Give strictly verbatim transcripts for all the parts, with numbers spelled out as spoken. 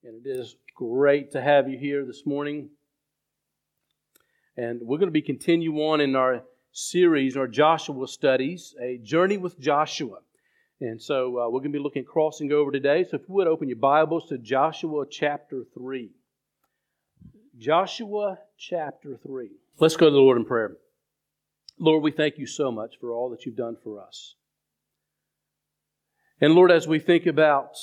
And it is great to have you here this morning. And we're going to be continuing on in our series, our Joshua studies, a journey with Joshua. And so uh, we're going to be looking at crossing over today. So if you would open your Bibles to Joshua chapter three. Joshua chapter three. Let's go to the Lord in prayer. Lord, we thank you so much for all that you've done for us. And Lord, as we think about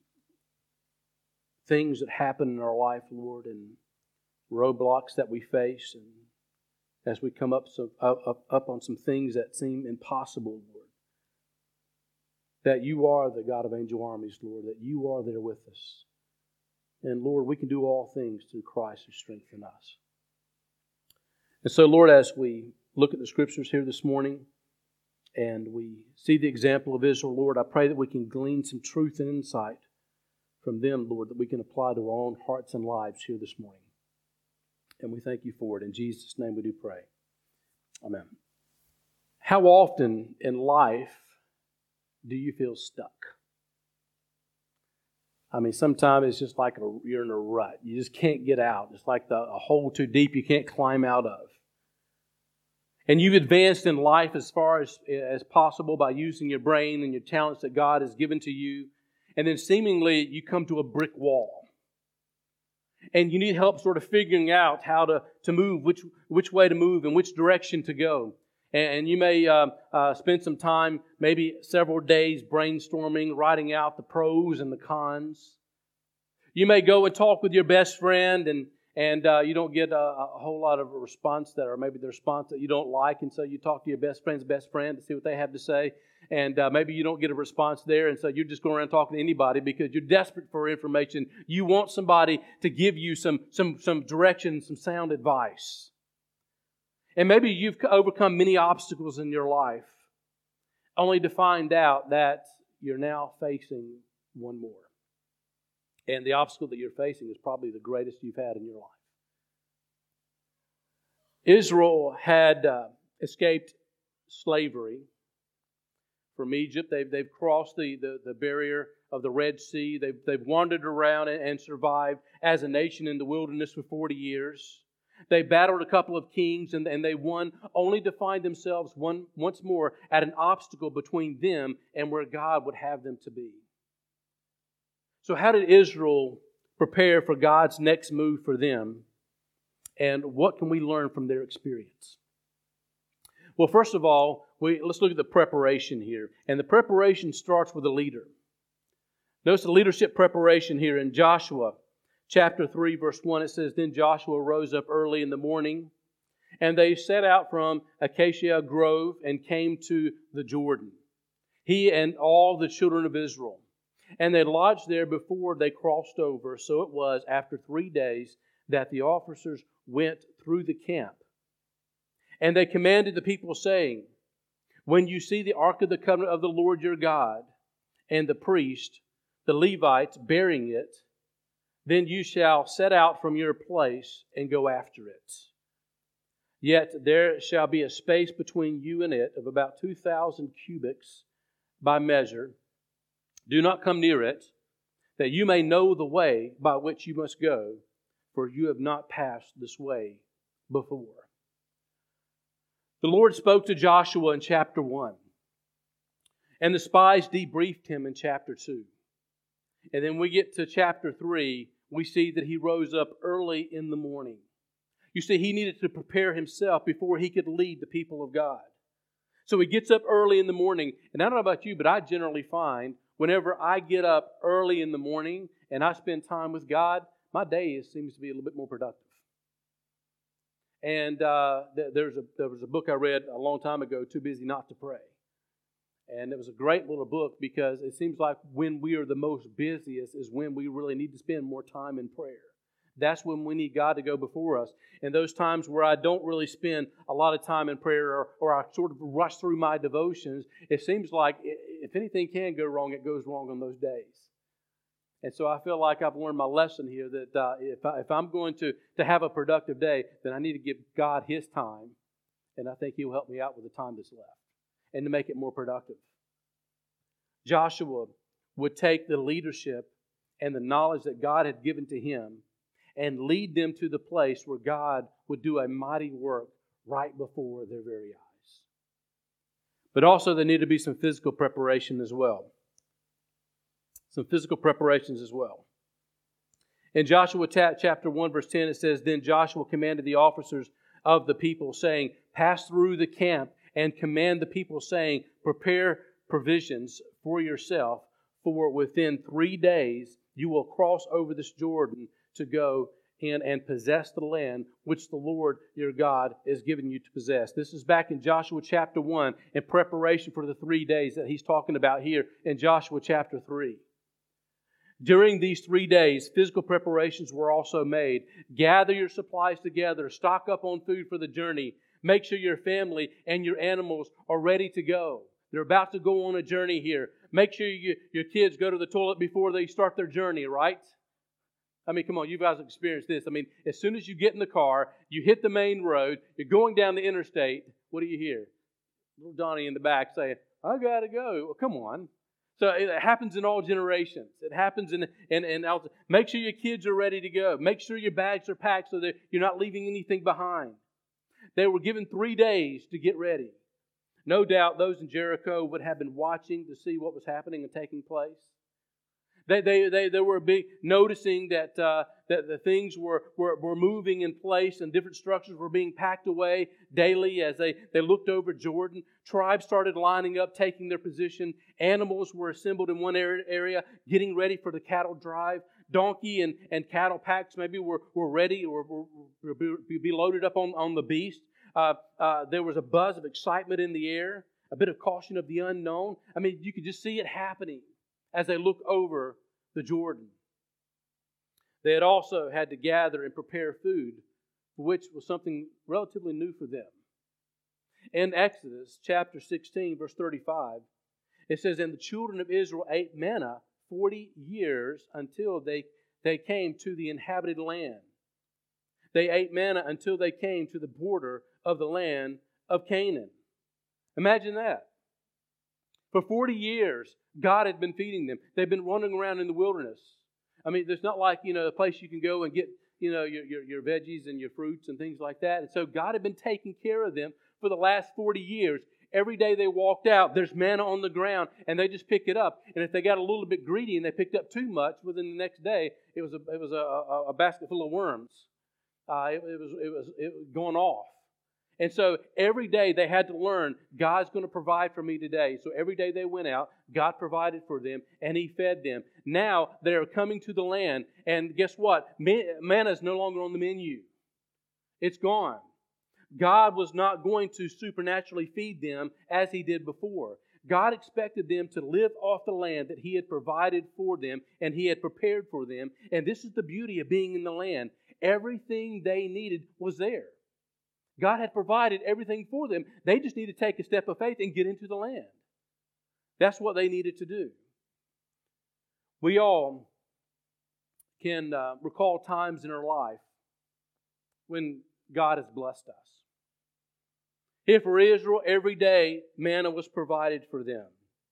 things that happen in our life, Lord, and roadblocks that we face, and as we come up, so, up, up on some things that seem impossible, Lord, that you are the God of angel armies, Lord, that you are there with us. And Lord, we can do all things through Christ who strengthens us. And so, Lord, as we look at the Scriptures here this morning, and we see the example of Israel, Lord, I pray that we can glean some truth and insight from them, Lord, that we can apply to our own hearts and lives here this morning. And we thank you for it. In Jesus' name we do pray. Amen. How often in life do you feel stuck? I mean, sometimes it's just like a, you're in a rut. You just can't get out. It's like the, a hole too deep you can't climb out of. And you've advanced in life as far as, as possible by using your brain and your talents that God has given to you. And then seemingly you come to a brick wall. And you need help sort of figuring out how to, to move, which, which way to move and which direction to go. And you may uh, uh, spend some time, maybe several days brainstorming, writing out the pros and the cons. You may go and talk with your best friend and And uh, you don't get a, a whole lot of a response that, or maybe the response that you don't like, and so you talk to your best friend's best friend to see what they have to say, and uh, maybe you don't get a response there, and so you're just going around talking to anybody because you're desperate for information. You want somebody to give you some some some direction, some sound advice. And maybe you've overcome many obstacles in your life, only to find out that you're now facing one more. And the obstacle that you're facing is probably the greatest you've had in your life. Israel had uh, escaped slavery from Egypt. They've, they've crossed the, the, the barrier of the Red Sea. They've, they've wandered around and, and survived as a nation in the wilderness for forty years. They battled a couple of kings and, and they won, only to find themselves one, once more at an obstacle between them and where God would have them to be. So how did Israel prepare for God's next move for them? And what can we learn from their experience? Well, first of all, we, let's look at the preparation here. And the preparation starts with a leader. Notice the leadership preparation here in Joshua chapter three, verse one. It says, "Then Joshua rose up early in the morning, and they set out from Acacia Grove and came to the Jordan, he and all the children of Israel. And they lodged there before they crossed over. So it was after three days that the officers went through the camp. And they commanded the people, saying, When you see the ark of the covenant of the Lord your God, and the priest, the Levites, bearing it, then you shall set out from your place and go after it. Yet there shall be a space between you and it of about two thousand cubits by measure. Do not come near it, that you may know the way by which you must go, for you have not passed this way before." The Lord spoke to Joshua in chapter one, and the spies debriefed him in chapter two. And then we get to chapter three, we see that he rose up early in the morning. You see, he needed to prepare himself before he could lead the people of God. So he gets up early in the morning, and I don't know about you, but I generally find whenever I get up early in the morning and I spend time with God, my day is, seems to be a little bit more productive. And uh, th- there's a, there was a book I read a long time ago, Too Busy Not to Pray. And it was a great little book because it seems like when we are the most busiest is when we really need to spend more time in prayer. That's when we need God to go before us. And those times where I don't really spend a lot of time in prayer or, or I sort of rush through my devotions, it seems like if anything can go wrong, it goes wrong on those days. And so I feel like I've learned my lesson here that uh, if, I, if I'm going to, to have a productive day, then I need to give God His time. And I think He'll help me out with the time that's left and to make it more productive. Joshua would take the leadership and the knowledge that God had given to him, and lead them to the place where God would do a mighty work right before their very eyes. But also there needed to be some physical preparation as well. Some physical preparations as well. In Joshua chapter one, verse ten, it says, Then Joshua commanded the officers of the people, saying, Pass through the camp and command the people, saying, Prepare provisions for yourself, for within three days you will cross over this Jordan to go in and possess the land which the Lord your God is giving you to possess. This is back in Joshua chapter one in preparation for the three days that he's talking about here in Joshua chapter three. During these three days, physical preparations were also made. Gather your supplies together. Stock up on food for the journey. Make sure your family and your animals are ready to go. They're about to go on a journey here. Make sure you, your kids go to the toilet before they start their journey, right? I mean, come on, you guys have experienced this. I mean, as soon as you get in the car, you hit the main road, you're going down the interstate, what do you hear? Little Donnie in the back saying, I gotta go. Well, come on. So it happens in all generations. It happens in, in, in make sure your kids are ready to go. Make sure your bags are packed so that you're not leaving anything behind. They were given three days to get ready. No doubt those in Jericho would have been watching to see what was happening and taking place. They they they, they were big, noticing that uh, that the things were, were were moving in place and different structures were being packed away daily as they, they looked over Jordan. Tribes started lining up, taking their position. Animals were assembled in one area, getting ready for the cattle drive. Donkey and, and cattle packs maybe were, were ready or were, were be loaded up on, on the beast. Uh, uh, there was a buzz of excitement in the air, a bit of caution of the unknown. I mean, you could just see it happening as they look over the Jordan. They had also had to gather and prepare food, which was something relatively new for them. In Exodus chapter sixteen, verse thirty-five, it says, And the children of Israel ate manna forty years until they, they came to the inhabited land. They ate manna until they came to the border of the land of Canaan. Imagine that. For forty years, God had been feeding them. They've been running around in the wilderness. I mean, there's not like, you know, a place you can go and get, you know, your, your, your veggies and your fruits and things like that. And so God had been taking care of them for the last forty years. Every day they walked out, there's manna on the ground, and they just pick it up. And if they got a little bit greedy and they picked up too much, within the next day, it was a, it was a, a, a basket full of worms. Uh, it, it was it was it was going off. And so every day they had to learn, God's going to provide for me today. So every day they went out, God provided for them, and He fed them. Now they're coming to the land, and guess what? Manna is no longer on the menu. It's gone. God was not going to supernaturally feed them as He did before. God expected them to live off the land that He had provided for them and He had prepared for them. And this is the beauty of being in the land. Everything they needed was there. God had provided everything for them. They just need to take a step of faith and get into the land. That's what they needed to do. We all can uh, recall times in our life when God has blessed us. Here for Israel, every day manna was provided for them.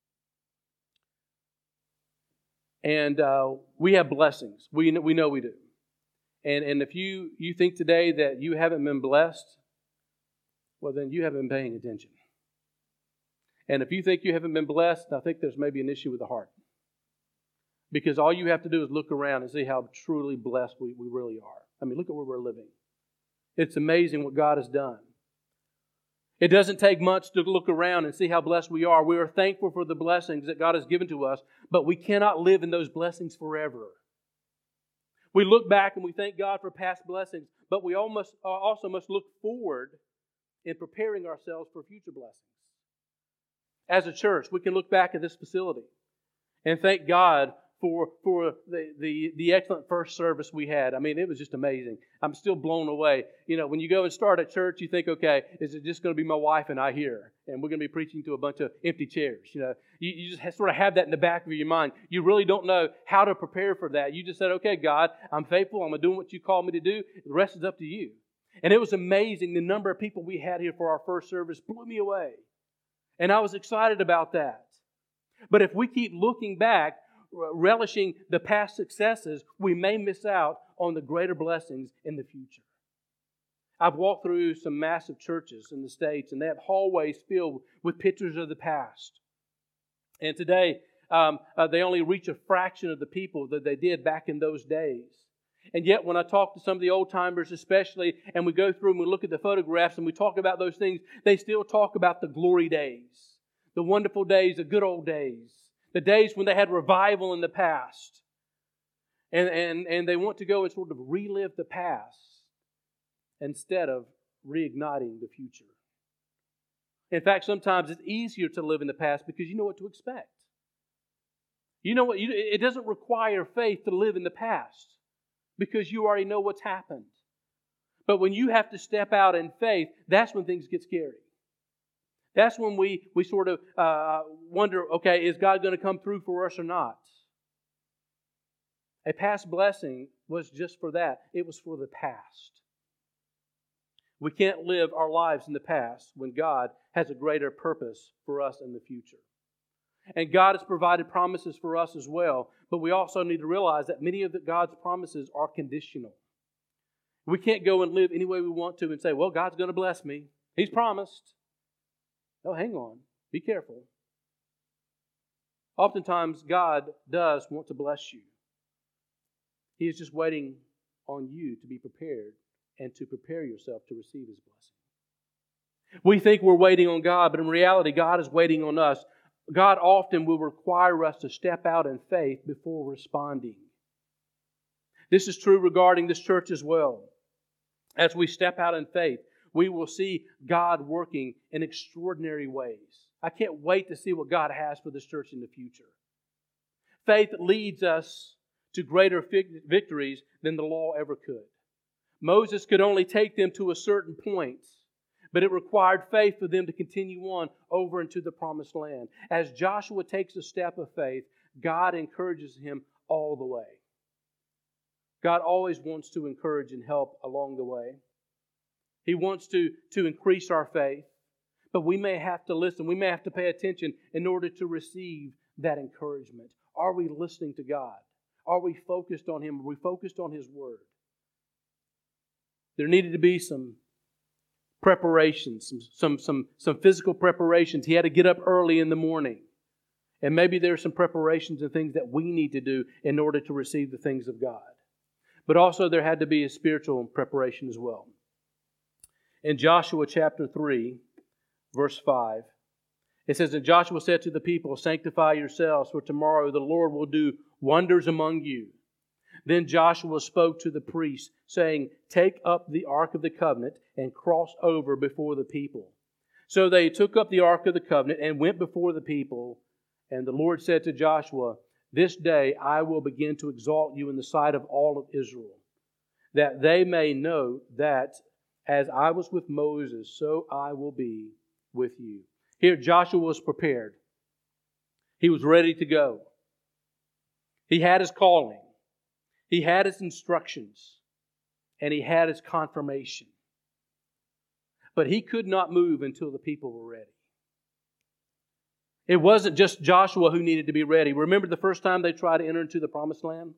And uh, we have blessings. We know, we know we do. And, and if you, you think today that you haven't been blessed, well, then you haven't been paying attention. And if you think you haven't been blessed, I think there's maybe an issue with the heart. Because all you have to do is look around and see how truly blessed we, we really are. I mean, look at where we're living. It's amazing what God has done. It doesn't take much to look around and see how blessed we are. We are thankful for the blessings that God has given to us, but we cannot live in those blessings forever. We look back and we thank God for past blessings, but we almost, also must look forward in preparing ourselves for future blessings. As a church, we can look back at this facility and thank God for, for the, the, the excellent first service we had. I mean, it was just amazing. I'm still blown away. You know, when you go and start at church, you think, okay, is it just going to be my wife and I here? And we're going to be preaching to a bunch of empty chairs. You know, you, you just have, sort of have that in the back of your mind. You really don't know how to prepare for that. You just said, okay, God, I'm faithful. I'm doing what you called me to do. The rest is up to you. And it was amazing. The number of people we had here for our first service blew me away. And I was excited about that. But if we keep looking back, relishing the past successes, we may miss out on the greater blessings in the future. I've walked through some massive churches in the States, and they have hallways filled with pictures of the past. And today, um, uh, they only reach a fraction of the people that they did back in those days. And yet, when I talk to some of the old-timers especially, and we go through and we look at the photographs and we talk about those things, they still talk about the glory days, the wonderful days, the good old days, the days when they had revival in the past. And, and, and they want to go and sort of relive the past instead of reigniting the future. In fact, sometimes it's easier to live in the past because you know what to expect. You know what? You, it doesn't require faith to live in the past because you already know what's happened. But when you have to step out in faith, that's when things get scary. That's when we, we sort of uh, wonder, okay, is God going to come through for us or not? A past blessing was just for that. It was for the past. We can't live our lives in the past when God has a greater purpose for us in the future. And God has provided promises for us as well, but we also need to realize that many of the, God's promises are conditional. We can't go and live any way we want to and say, well, God's going to bless me. He's promised. No, hang on. Be careful. Oftentimes, God does want to bless you. He is just waiting on you to be prepared and to prepare yourself to receive His blessing. We think we're waiting on God, but in reality, God is waiting on us. God often will require us to step out in faith before responding. This is true regarding this church as well. As we step out in faith, we will see God working in extraordinary ways. I can't wait to see what God has for this church in the future. Faith leads us to greater victories than the law ever could. Moses could only take them to a certain point, but it required faith for them to continue on over into the promised land. As Joshua takes a step of faith, God encourages him all the way. God always wants to encourage and help along the way. He wants to, to increase our faith, but we may have to listen. We may have to pay attention in order to receive that encouragement. Are we listening to God? Are we focused on Him? Are we focused on His Word? There needed to be some preparations, some, some, some, some physical preparations. He had to get up early in the morning. And maybe there are some preparations and things that we need to do in order to receive the things of God. But also there had to be a spiritual preparation as well. In Joshua chapter three, verse five, it says, "And Joshua said to the people, sanctify yourselves, for tomorrow the Lord will do wonders among you. Then Joshua spoke to the priests, saying, take up the ark of the covenant and cross over before the people. So they took up the ark of the covenant and went before the people. And the Lord said to Joshua, this day I will begin to exalt you in the sight of all of Israel, that they may know that as I was with Moses, so I will be with you." Here Joshua was prepared. He was ready to go. He had his calling. He had his instructions. And he had his confirmation. But he could not move until the people were ready. It wasn't just Joshua who needed to be ready. Remember the first time they tried to enter into the promised land?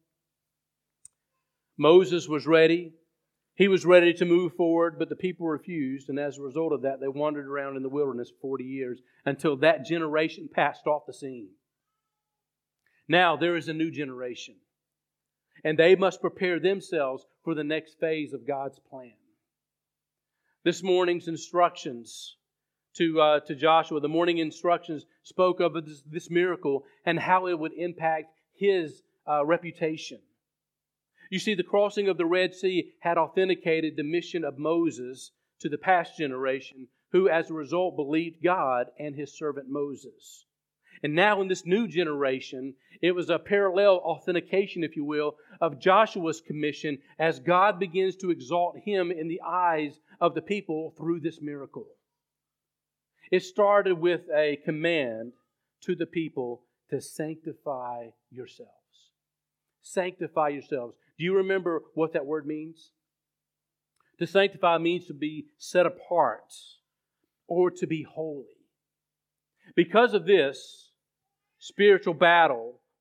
Moses was ready. He was ready to move forward, but the people refused, and as a result of that, they wandered around in the wilderness for forty years until that generation passed off the scene. Now there is a new generation, and they must prepare themselves for the next phase of God's plan. This morning's instructions to, uh, to Joshua, the morning instructions spoke of this, this miracle and how it would impact his uh, reputation. You see, the crossing of the Red Sea had authenticated the mission of Moses to the past generation, who as a result believed God and His servant Moses. And now in this new generation, it was a parallel authentication, if you will, of Joshua's commission as God begins to exalt him in the eyes of the people through this miracle. It started with a command to the people to sanctify yourselves. Sanctify yourselves. Do you remember what that word means? To sanctify means to be set apart or to be holy. Because of this, spiritual battle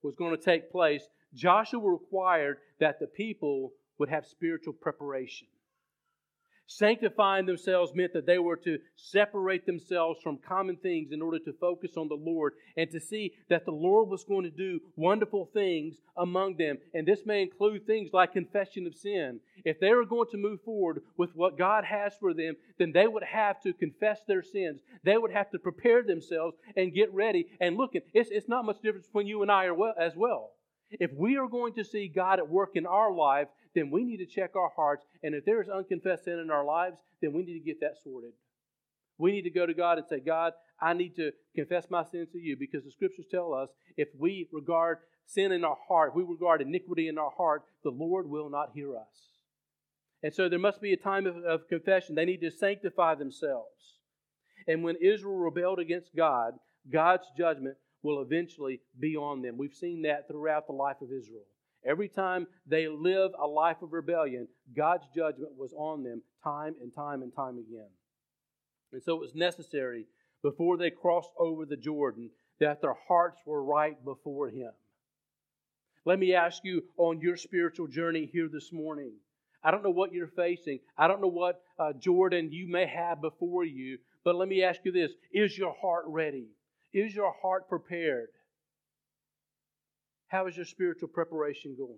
was going to take place, Joshua required that the people would have spiritual preparation. Sanctifying themselves meant that they were to separate themselves from common things in order to focus on the Lord and to see that the Lord was going to do wonderful things among them. And this may include things like confession of sin. If they were going to move forward with what God has for them, then they would have to confess their sins. They would have to prepare themselves and get ready. And look, it's, it's not much difference between you and I as well. If we are going to see God at work in our life, then we need to check our hearts. And if there is unconfessed sin in our lives, then we need to get that sorted. We need to go to God and say, God, I need to confess my sins to you, because the Scriptures tell us if we regard sin in our heart, if we regard iniquity in our heart, the Lord will not hear us. And so there must be a time of, of confession. They need to sanctify themselves. And when Israel rebelled against God, God's judgment will eventually be on them. We've seen that throughout the life of Israel. Every time they live a life of rebellion, God's judgment was on them time and time and time again. And so it was necessary, before they crossed over the Jordan, that their hearts were right before Him. Let me ask you, on your spiritual journey here this morning, I don't know what you're facing. I don't know what uh, Jordan you may have before you, but let me ask you this. Is your heart ready? Is your heart prepared? How is your spiritual preparation going?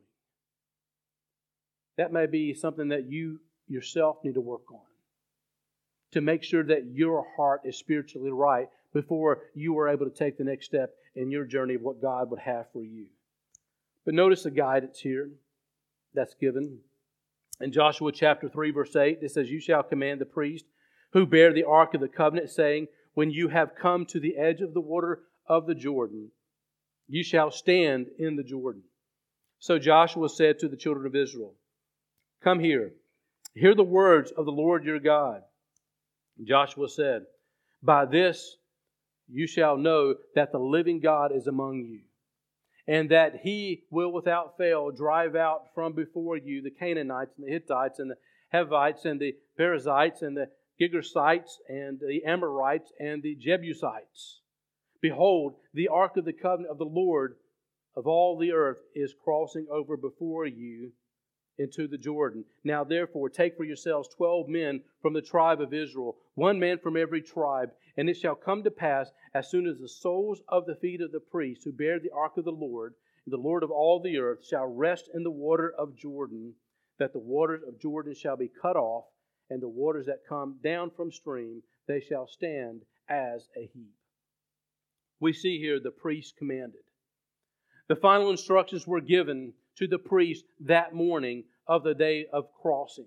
That may be something that you yourself need to work on, to make sure that your heart is spiritually right before you are able to take the next step in your journey of what God would have for you. But notice the guidance here that's given. In Joshua chapter three, verse eight, it says, "You shall command the priest who bear the ark of the covenant, saying, when you have come to the edge of the water of the Jordan, you shall stand in the Jordan." So Joshua said to the children of Israel, "Come here, hear the words of the Lord your God." Joshua said, "By this you shall know that the living God is among you, and that He will without fail drive out from before you the Canaanites and the Hittites and the Hivites and the Perizzites and the Girgashites and the Amorites and the Jebusites. Behold, the ark of the covenant of the Lord of all the earth is crossing over before you into the Jordan. Now therefore take for yourselves twelve men from the tribe of Israel, one man from every tribe. And it shall come to pass, as soon as the soles of the feet of the priests who bear the ark of the Lord, the Lord of all the earth, shall rest in the water of Jordan, that the waters of Jordan shall be cut off, and the waters that come down from stream, they shall stand as a heap." We see here the priest commanded. The final instructions were given to the priest that morning of the day of crossing.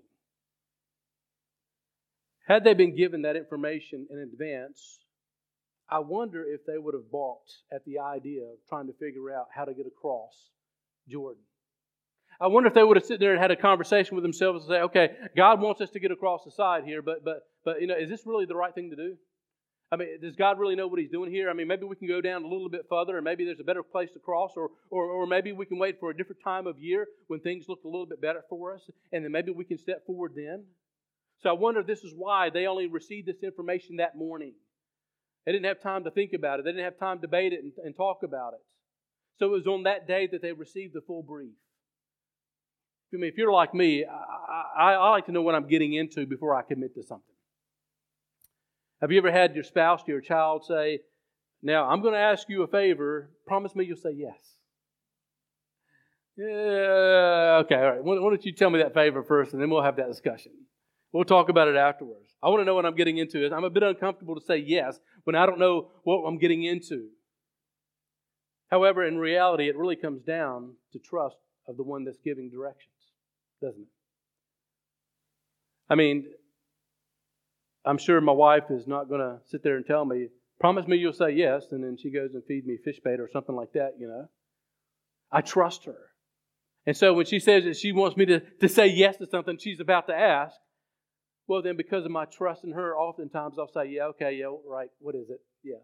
Had they been given that information in advance, I wonder if they would have balked at the idea of trying to figure out how to get across Jordan. I wonder if they would have sit there and had a conversation with themselves and say, okay, God wants us to get across the side here, but but but you know, is this really the right thing to do? I mean, does God really know what He's doing here? I mean, maybe we can go down a little bit further, and maybe there's a better place to cross, or or or maybe we can wait for a different time of year when things look a little bit better for us, and then maybe we can step forward then. So I wonder if this is why they only received this information that morning. They didn't have time to think about it. They didn't have time to debate it and, and talk about it. So it was on that day that they received the full brief. I mean, if you're like me, I, I, I like to know what I'm getting into before I commit to something. Have you ever had your spouse or your child say, "Now, I'm going to ask you a favor. Promise me you'll say yes"? Yeah, okay, all right. Why don't you tell me that favor first, and then we'll have that discussion. We'll talk about it afterwards. I want to know what I'm getting into. I'm a bit uncomfortable to say yes when I don't know what I'm getting into. However, in reality, it really comes down to trust of the one that's giving directions, doesn't it? I mean, I'm sure my wife is not going to sit there and tell me, "Promise me you'll say yes," and then she goes and feeds me fish bait or something like that, you know. I trust her. And so when she says that she wants me to, to say yes to something she's about to ask, well, then because of my trust in her, oftentimes I'll say, yeah, okay, yeah, right, what is it? Yes.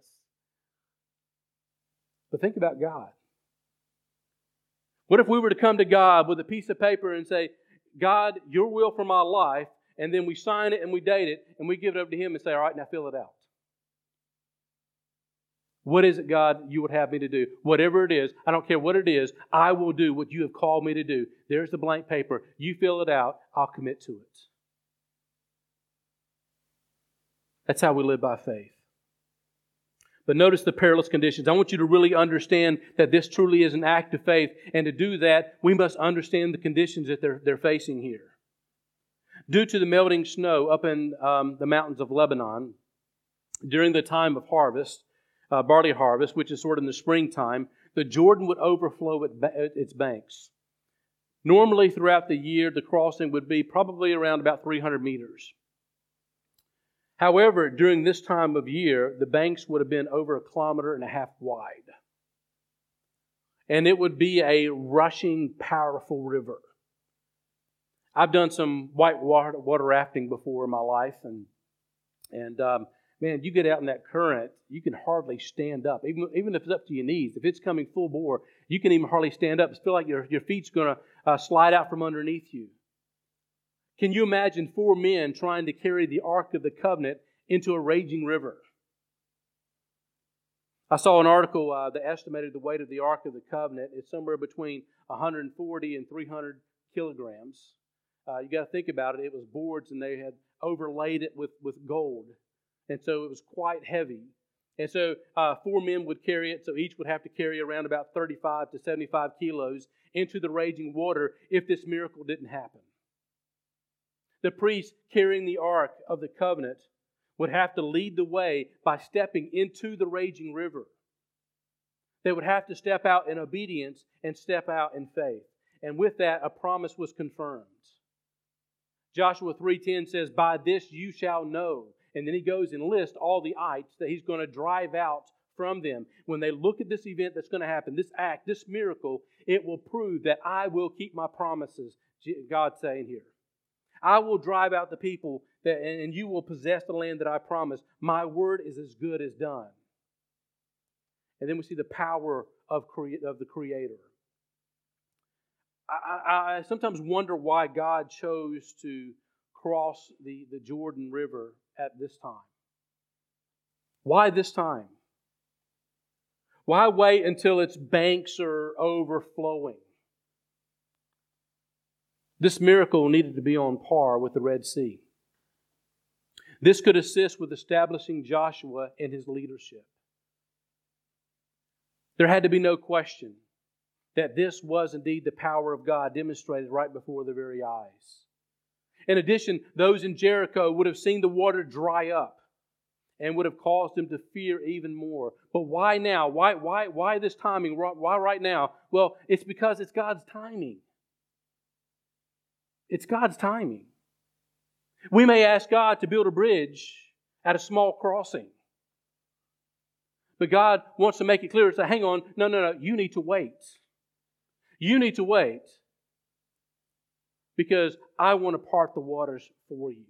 But think about God. What if we were to come to God with a piece of paper and say, "God, your will for my life," and then we sign it and we date it and we give it over to Him and say, "All right, now fill it out"? What is it, God, you would have me to do? Whatever it is, I don't care what it is, I will do what you have called me to do. There's the blank paper. You fill it out. I'll commit to it. That's how we live by faith. But notice the perilous conditions. I want you to really understand that this truly is an act of faith. And to do that, we must understand the conditions that they're, they're facing here. Due to the melting snow up in um, the mountains of Lebanon, during the time of harvest, uh, barley harvest, which is sort of in the springtime, the Jordan would overflow at ba- its banks. Normally throughout the year, the crossing would be probably around about three hundred meters. However, during this time of year, the banks would have been over a kilometer and a half wide. And it would be a rushing, powerful river. I've done some white water, water rafting before in my life, and and um, man, you get out in that current, you can hardly stand up, even even if it's up to your knees. If it's coming full bore, you can even hardly stand up. It's feel like your your feet's going to uh, slide out from underneath you. Can you imagine four men trying to carry the Ark of the Covenant into a raging river? I saw an article uh, that estimated the weight of the Ark of the Covenant is somewhere between one hundred forty and three hundred kilograms. Uh, you got to think about it. It was boards, and they had overlaid it with, with gold. And so it was quite heavy. And so uh, four men would carry it, so each would have to carry around about thirty-five to seventy-five kilos into the raging water if this miracle didn't happen. The priest carrying the Ark of the Covenant would have to lead the way by stepping into the raging river. They would have to step out in obedience and step out in faith. And with that, a promise was confirmed. Joshua three ten says, "By this you shall know." And then he goes and lists all the ites that he's going to drive out from them. When they look at this event that's going to happen, this act, this miracle, it will prove that I will keep my promises, God's saying here. I will drive out the people, that, and you will possess the land that I promised. My word is as good as done. And then we see the power of, crea- of the Creator. I, I, I sometimes wonder why God chose to cross the, the Jordan River at this time. Why this time? Why wait until its banks are overflowing? This miracle needed to be on par with the Red Sea. This could assist with establishing Joshua and his leadership. There had to be no question that this was indeed the power of God demonstrated right before their very eyes. In addition, those in Jericho would have seen the water dry up and would have caused them to fear even more. But why now? Why, why, why this timing? Why right now? Well, it's because it's God's timing. It's God's timing. We may ask God to build a bridge at a small crossing. But God wants to make it clear. Say, hang on, no, no, no, you need to wait. You need to wait. Because I want to part the waters for you.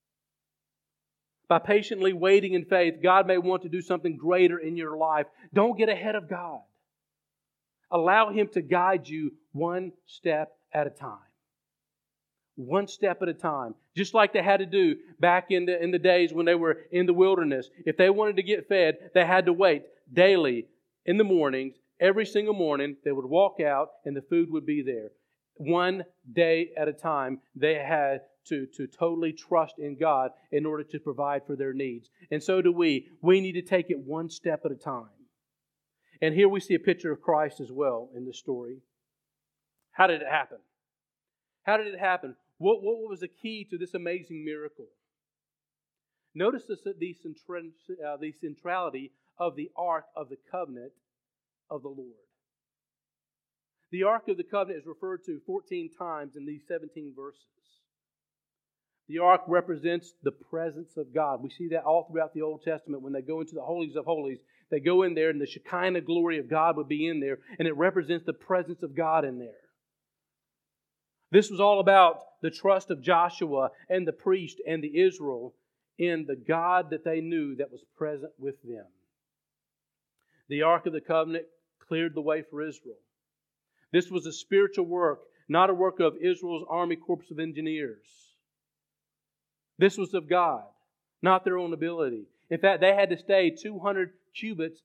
By patiently waiting in faith, God may want to do something greater in your life. Don't get ahead of God. Allow Him to guide you one step at a time. One step at a time. Just like they had to do back in the, in the days when they were in the wilderness. If they wanted to get fed, they had to wait daily in the mornings. Every single morning, they would walk out and the food would be there. One day at a time, they had to, to totally trust in God in order to provide for their needs. And so do we. We need to take it one step at a time. And here we see a picture of Christ as well in this story. How did it happen? How did it happen? What, what was the key to this amazing miracle? Notice this, the, central, uh, the centrality of the Ark of the Covenant of the Lord. The Ark of the Covenant is referred to fourteen times in these seventeen verses. The Ark represents the presence of God. We see that all throughout the Old Testament when they go into the holies of holies. They go in there and the Shekinah glory of God would be in there, and it represents the presence of God in there. This was all about the trust of Joshua and the priest and the Israel in the God that they knew that was present with them. The Ark of the Covenant cleared the way for Israel. This was a spiritual work, not a work of Israel's Army Corps of Engineers. This was of God, not their own ability. In fact, they had to stay two hundred cubits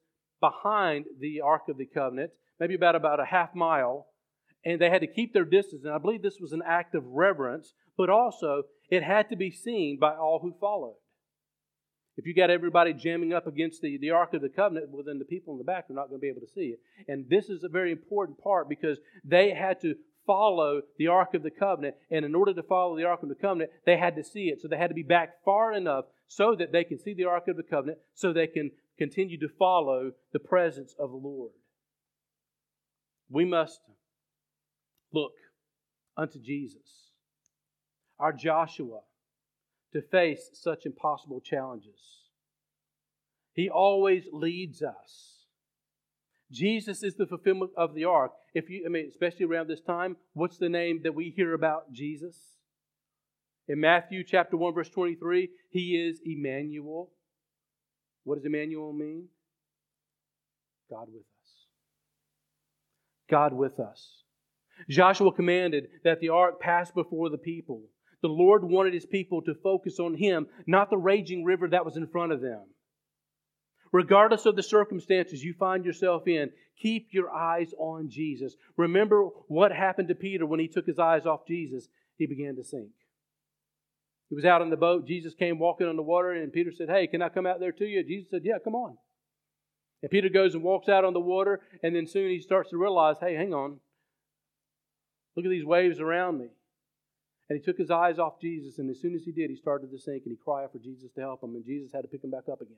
behind the Ark of the Covenant, maybe about, about a half mile, and they had to keep their distance. And I believe this was an act of reverence, but also it had to be seen by all who followed. If you got everybody jamming up against the, the Ark of the Covenant, well, then the people in the back are not going to be able to see it. And this is a very important part because they had to follow the Ark of the Covenant. And in order to follow the Ark of the Covenant, they had to see it. So they had to be back far enough so that they can see the Ark of the Covenant, so they can continue to follow the presence of the Lord. We must look unto Jesus, our Joshua, to face such impossible challenges. He always leads us. Jesus is the fulfillment of the ark. If you, I mean, especially around this time, what's the name that we hear about Jesus? In Matthew chapter one, verse twenty-three, He is Emmanuel. What does Emmanuel mean? God with us. God with us. Joshua commanded that the ark pass before the people. The Lord wanted His people to focus on Him, not the raging river that was in front of them. Regardless of the circumstances you find yourself in, keep your eyes on Jesus. Remember what happened to Peter when he took his eyes off Jesus. He began to sink. He was out on the boat. Jesus came walking on the water, and Peter said, "Hey, can I come out there to you?" Jesus said, "Yeah, come on." And Peter goes and walks out on the water, and then soon he starts to realize, "Hey, hang on. Look at these waves around me." And he took his eyes off Jesus, and as soon as he did, he started to sink, and he cried for Jesus to help him, and Jesus had to pick him back up again.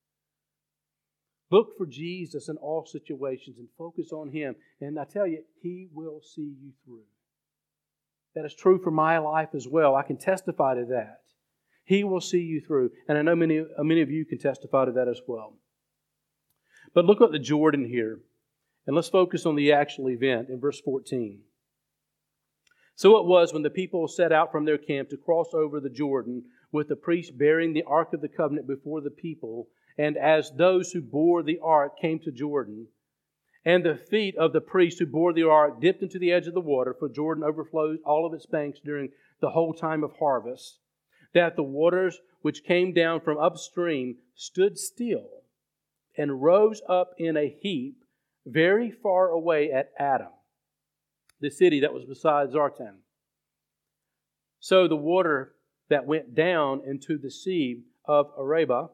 Look for Jesus in all situations and focus on Him. And I tell you, He will see you through. That is true for my life as well. I can testify to that. He will see you through. And I know many, many of you can testify to that as well. But look at the Jordan here. And let's focus on the actual event in verse fourteen. So it was when the people set out from their camp to cross over the Jordan, with the priest bearing the Ark of the Covenant before the people, and as those who bore the ark came to Jordan, and the feet of the priest who bore the ark dipped into the edge of the water, for Jordan overflowed all of its banks during the whole time of harvest, that the waters which came down from upstream stood still and rose up in a heap very far away at Adam, the city that was beside Zartan. So the water that went down into the sea of Arabah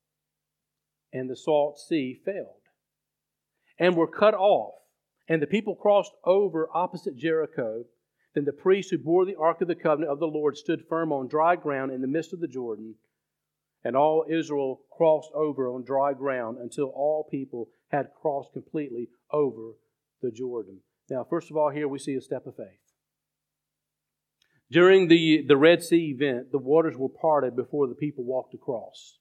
and the salt sea failed, and were cut off, and the people crossed over opposite Jericho. Then the priest who bore the Ark of the Covenant of the Lord stood firm on dry ground in the midst of the Jordan, and all Israel crossed over on dry ground until all people had crossed completely over the Jordan. Now, first of all, here we see a step of faith. During the, the Red Sea event, the waters were parted before the people walked across.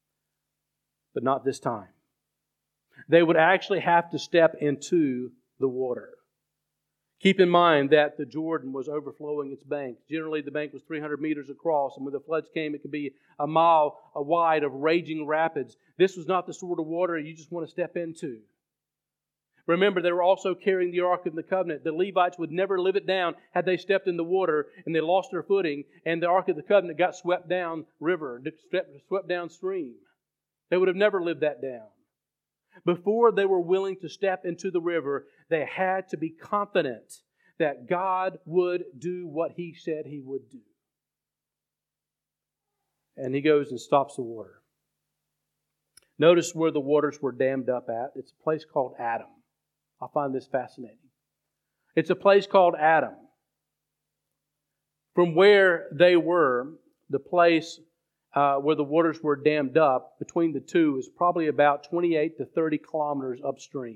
But not this time. They would actually have to step into the water. Keep in mind that the Jordan was overflowing its banks. Generally, the bank was three hundred meters across, and when the floods came, it could be a mile wide of raging rapids. This was not the sort of water you just want to step into. Remember, they were also carrying the Ark of the Covenant. The Levites would never live it down had they stepped in the water and they lost their footing, and the Ark of the Covenant got swept down river, swept downstream. They would have never lived that down. Before they were willing to step into the river, they had to be confident that God would do what He said He would do. And He goes and stops the water. Notice where the waters were dammed up at. It's a place called Adam. I find this fascinating. It's a place called Adam. From where they were, the place uh, where the waters were dammed up, between the two is probably about twenty-eight to thirty kilometers upstream.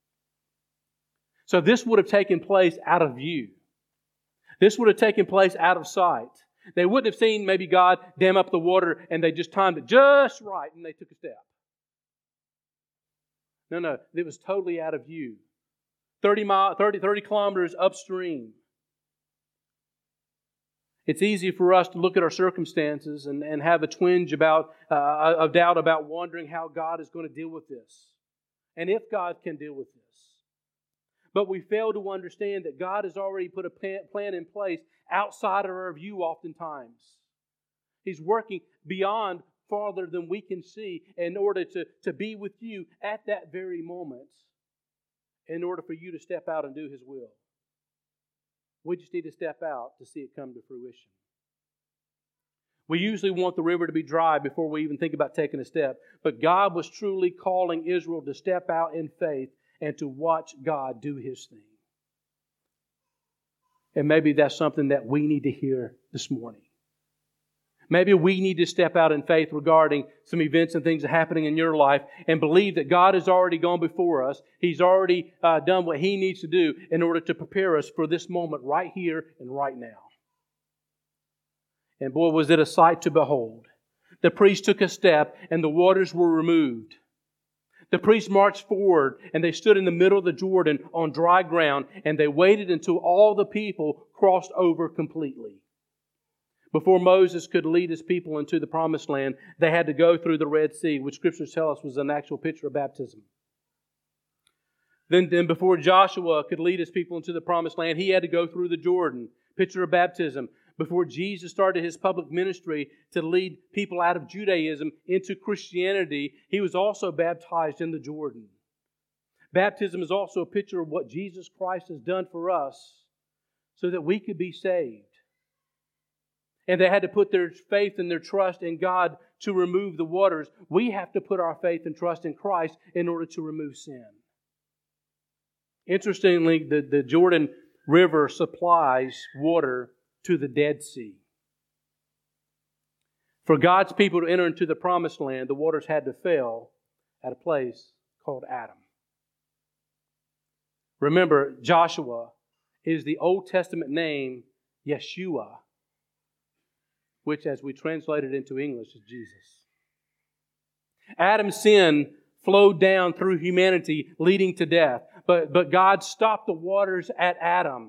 So this would have taken place out of view. This would have taken place out of sight. They wouldn't have seen maybe God dam up the water and they just timed it just right and they took a step. No, no, it was totally out of view. thirty, mile, thirty, thirty kilometers upstream. It's easy for us to look at our circumstances and, and have a twinge about, uh, of doubt about wondering how God is going to deal with this. And if God can deal with this. But we fail to understand that God has already put a plan in place outside of our view oftentimes. He's working beyond farther than we can see in order to, to be with you at that very moment, in order for you to step out and do His will. We just need to step out to see it come to fruition. We usually want the river to be dry before we even think about taking a step. But God was truly calling Israel to step out in faith and to watch God do His thing. And maybe that's something that we need to hear this morning. Maybe we need to step out in faith regarding some events and things happening in your life and believe that God has already gone before us. He's already uh, done what He needs to do in order to prepare us for this moment right here and right now. And boy, was it a sight to behold. The priest took a step and the waters were removed. The priest marched forward and they stood in the middle of the Jordan on dry ground, and they waited until all the people crossed over completely. Before Moses could lead His people into the Promised Land, they had to go through the Red Sea, which Scriptures tell us was an actual picture of baptism. Then, then before Joshua could lead His people into the Promised Land, he had to go through the Jordan, picture of baptism. Before Jesus started His public ministry to lead people out of Judaism into Christianity, He was also baptized in the Jordan. Baptism is also a picture of what Jesus Christ has done for us so that we could be saved. And they had to put their faith and their trust in God to remove the waters. We have to put our faith and trust in Christ in order to remove sin. Interestingly, the, the Jordan River supplies water to the Dead Sea. For God's people to enter into the Promised Land, the waters had to fail at a place called Adam. Remember, Joshua is the Old Testament name Yeshua, which as we translate it into English is Jesus. Adam's sin flowed down through humanity, leading to death. But, but God stopped the waters at Adam.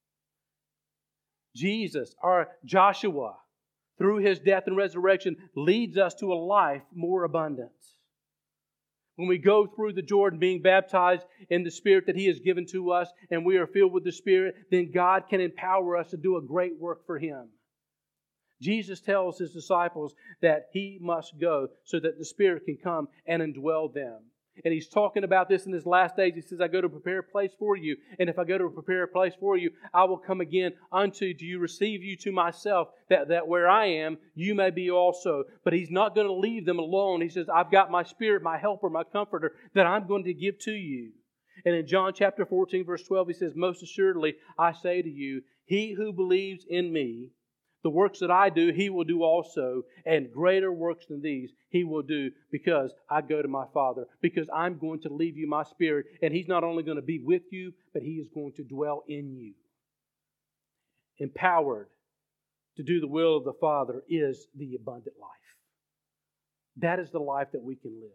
Jesus, or Joshua, through His death and resurrection, leads us to a life more abundant. When we go through the Jordan being baptized in the Spirit that He has given to us, and we are filled with the Spirit, then God can empower us to do a great work for Him. Jesus tells His disciples that He must go so that the Spirit can come and indwell them. And He's talking about this in His last days. He says, I go to prepare a place for you. And if I go to prepare a place for you, I will come again unto you, receive you to myself, that, that where I am, you may be also. But He's not going to leave them alone. He says, I've got my Spirit, my helper, my comforter, that I'm going to give to you. And in John chapter fourteen, verse twelve, He says, most assuredly, I say to you, he who believes in me, the works that I do, he will do also, and greater works than these he will do, because I go to my Father, because I'm going to leave you my Spirit, and He's not only going to be with you, but He is going to dwell in you. Empowered to do the will of the Father is the abundant life. That is the life that we can live.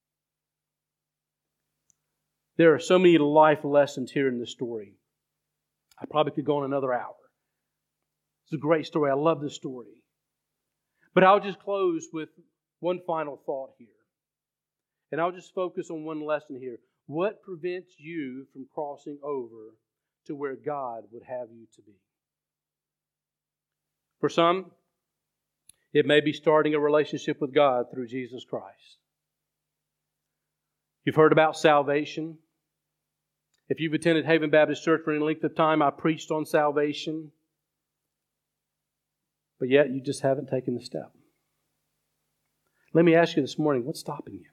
There are so many life lessons here in this story. I probably could go on another hour. It's a great story. I love this story. But I'll just close with one final thought here. And I'll just focus on one lesson here. What prevents you from crossing over to where God would have you to be? For some, it may be starting a relationship with God through Jesus Christ. You've heard about salvation. If you've attended Haven Baptist Church for any length of time, I preached on salvation. But yet you just haven't taken the step. Let me ask you this morning, what's stopping you?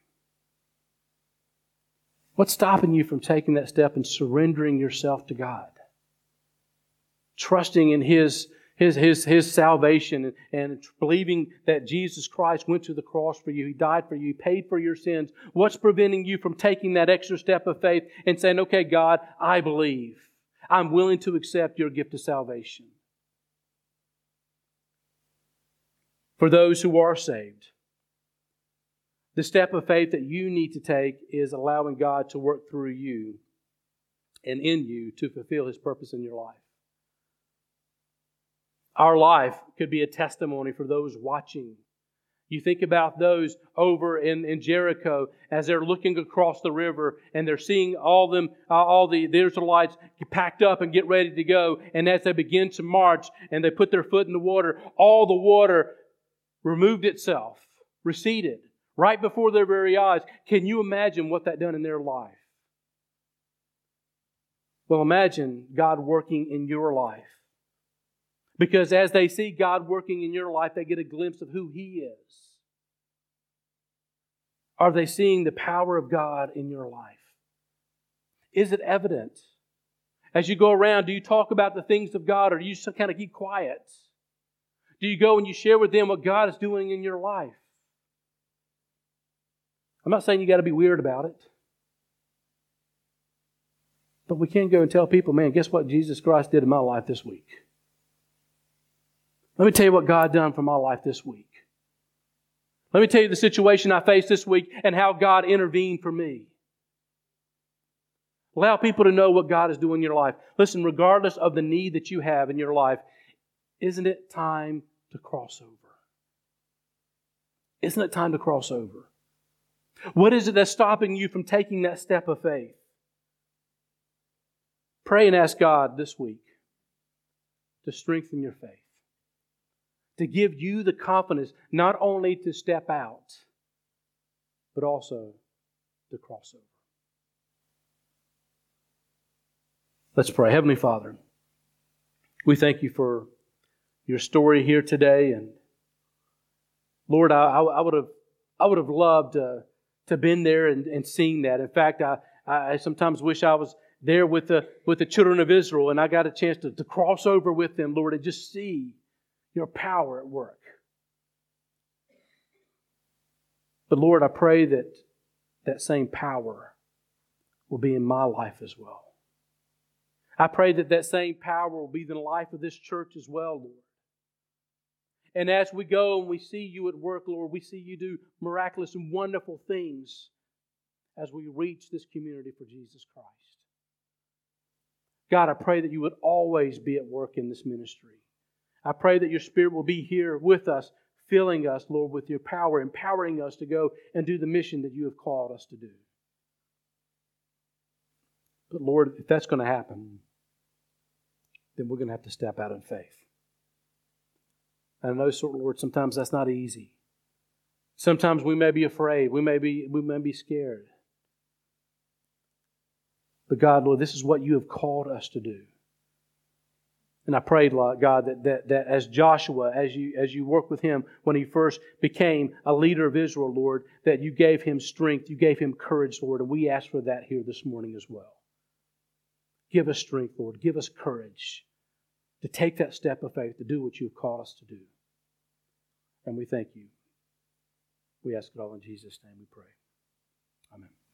What's stopping you from taking that step and surrendering yourself to God? Trusting in His, His, His, His salvation and, and believing that Jesus Christ went to the cross for you. He died for you. He paid for your sins. What's preventing you from taking that extra step of faith and saying, okay, God, I believe. I'm willing to accept your gift of salvation. For those who are saved, the step of faith that you need to take is allowing God to work through you and in you to fulfill His purpose in your life. Our life could be a testimony for those watching. You think about those over in, in Jericho as they're looking across the river and they're seeing all them, uh, all the, the Israelites packed up and get ready to go. And as they begin to march and they put their foot in the water, all the water removed itself, receded right before their very eyes. Can you imagine what that done in their life? Well, imagine God working in your life. Because as they see God working in your life, they get a glimpse of who He is. Are they seeing the power of God in your life? Is it evident? As you go around, do you talk about the things of God, or do you just kind of keep quiet? Do you go and you share with them what God is doing in your life? I'm not saying you got to be weird about it. But we can go and tell people, man, guess what Jesus Christ did in my life this week? Let me tell you what God done for my life this week. Let me tell you the situation I faced this week and how God intervened for me. Allow people to know what God is doing in your life. Listen, regardless of the need that you have in your life, isn't it time to cross over? Isn't it time to cross over? What is it that's stopping you from taking that step of faith? Pray and ask God this week to strengthen your faith. To give you the confidence not only to step out, but also to cross over. Let's pray. Heavenly Father, we thank You for Your story here today. And Lord, I, I would have I would have loved to have been there and, and seen that. In fact, I, I sometimes wish I was there with the with the children of Israel and I got a chance to, to cross over with them, Lord, and just see Your power at work. But Lord, I pray that that same power will be in my life as well. I pray that that same power will be in the life of this church as well, Lord. And as we go and we see You at work, Lord, we see You do miraculous and wonderful things as we reach this community for Jesus Christ. God, I pray that You would always be at work in this ministry. I pray that Your Spirit will be here with us, filling us, Lord, with Your power, empowering us to go and do the mission that You have called us to do. But Lord, if that's going to happen, then we're going to have to step out in faith. And I know, Lord, sometimes that's not easy. Sometimes we may be afraid. We may be, we may be scared. But God, Lord, this is what You have called us to do. And I prayed, Lord God, that, that, that as Joshua, as you, as you worked with him when he first became a leader of Israel, Lord, that You gave him strength, You gave him courage, Lord, and we ask for that here this morning as well. Give us strength, Lord. Give us courage to take that step of faith, to do what You have called us to do. And we thank You. We ask it all in Jesus' name we pray. Amen.